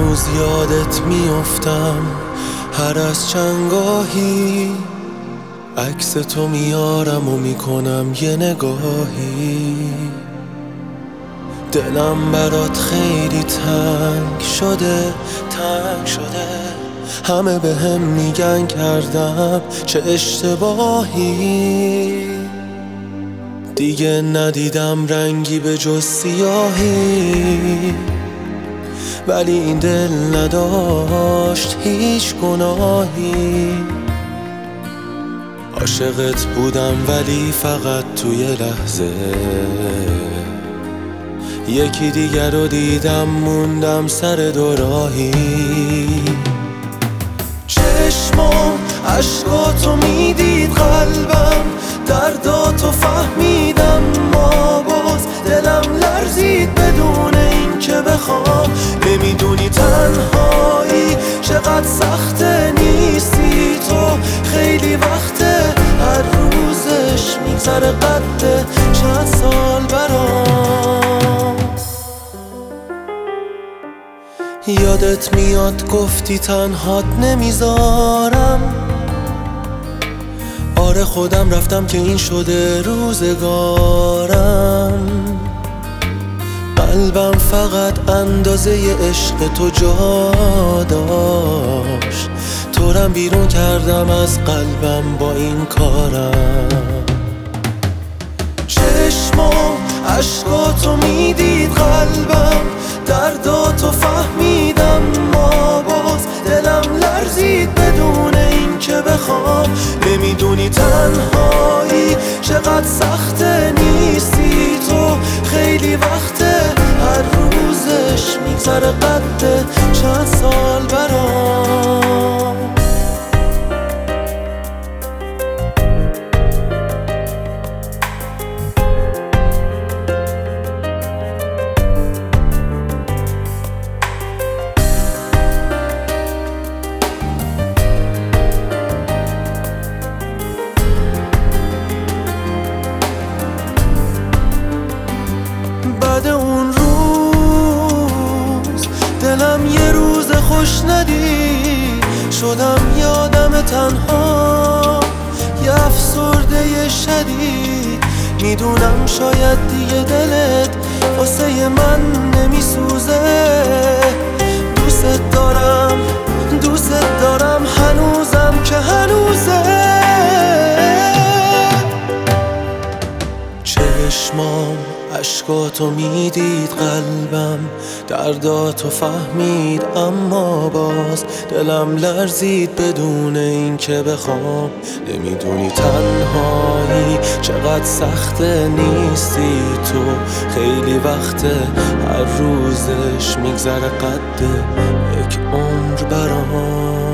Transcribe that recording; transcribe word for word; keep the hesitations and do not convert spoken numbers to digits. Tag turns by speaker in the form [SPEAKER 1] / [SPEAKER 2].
[SPEAKER 1] هنوز یادت میافتم هر از چندگاهی، عکس تو میارم و میکنم یه نگاهی. دلم برات خیلی تنگ شده تنگ شده، همه به هم میگن کردم چه اشتباهی. دیگه ندیدم رنگی به جز سیاهی، ولی این دل نداشت هیچ گناهی. عاشقت بودم ولی فقط توی لحظه، یکی دیگر رو دیدم موندم سر دوراهی. چشمام عشقاتو میدید، قلبم درداتو فهمیدم، ما باز دلم لرزید بدون این که بخوام. نمیدونی تنهایی چقدر سخته، نیستی تو خیلی وقته، هر روزش میگذره قده چند سال برام. یادت میاد گفتی تنهات نمیذارم، آره خودم رفتم که این شده روزگارم. قلبم فقط اندازه عشق تو جا داشت، تورم بیرون کردم از قلبم با این کارم. چشمام عشقاتو میدید، قلبم درداتو فهمیدم، ما باز دلم لرزید بدون این که بخوام. نمیدونی تنهایی چقدر سخته، نیستی تو خیلی وقته، هر روزش میگذره قده چند سال برام. بعد اون روز دلم یه روز خوش ندید، شدم یادم تنها، یه افسرده شدید. میدونم شاید دیگه دلت واسه من نمیسوزه، دوست دارم دوست دارم هنوزم که هنوزه. چشمام عشقاتو میدید، قلبم درداتو فهمید، اما باز دلم لرزید بدون این که بخوام. نمیدونی تنهایی چقدر سخته، نیستی تو خیلی وقته، هر روزش میگذره قده یک عمر برام.